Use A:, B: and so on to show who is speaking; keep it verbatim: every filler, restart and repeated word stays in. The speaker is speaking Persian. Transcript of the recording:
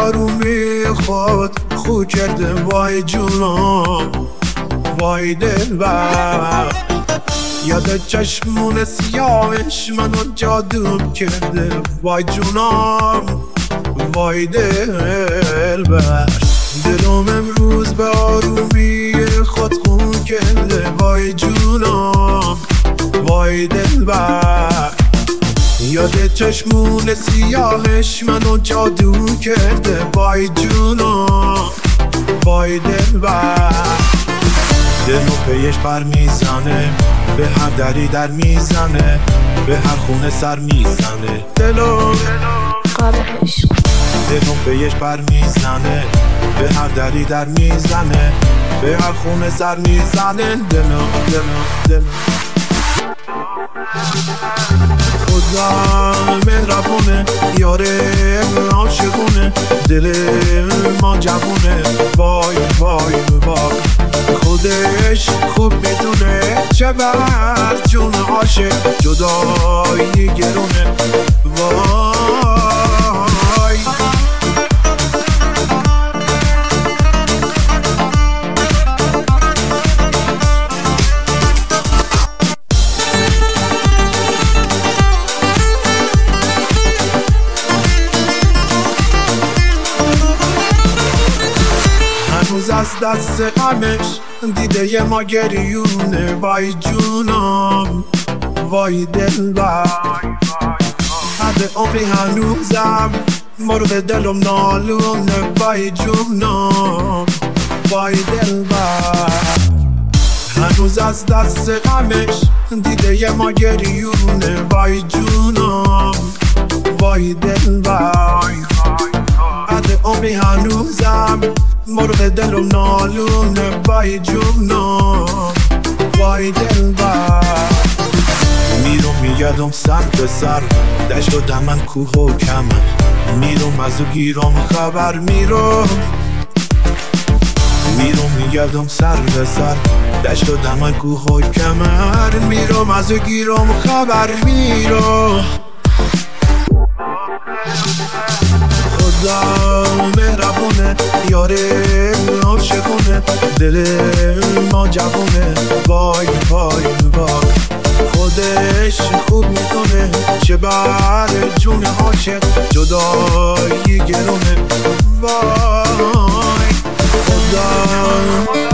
A: آرومی خود خو کرده وای جونم وای دلبر. یاد چشمون سیاهش منو جادو کرده وای جونم وای دلبر. دلم امروز به آرومی خود خون کرده وای جونم وای دلبر. یاد چشمون سیاهش منو جادو کرده وای جونم وای دلبر. دلو پیش بر میزنه به هر دری در میزنه به هر خونه سر میزنه. دلو
B: قاب عشق
A: دلو پیش بر میزنه به هر دری در میزنه به هر خونه سر میزنه. دلو دلو دلو خدا مهربونه یاره عاشقونه دل ما جوونه وای وای وای. خودش خوب میدونه چه بر جون عاشق جدایی گرونه وای. هنوز از دست غمش دیده ی ما گریونه وای جونم وای دلبر. حد عمری هنوزم مرغ دلم نالونه وای جونم وای دلبر. هنوز از دست غمش دیده ی ما گریونه وای جونم وای دلبر. حد عمری هنوزم مرغ دلم نالونه وای جونم وای دلبر. میرم میگردم سر به سر دشت و دمن کوه و کمر میرم از او گیرم خبر میرم میرم میگردم سر به سر دشت و دمن کوه و کمر میرم از او گیرم خبر میرم. خدا مهربونه یاره عاشقونه دل ما جوونه وای وای وای. خودش خوب میکنه چه بر جون عاشق جدایی گرونه وای. خدا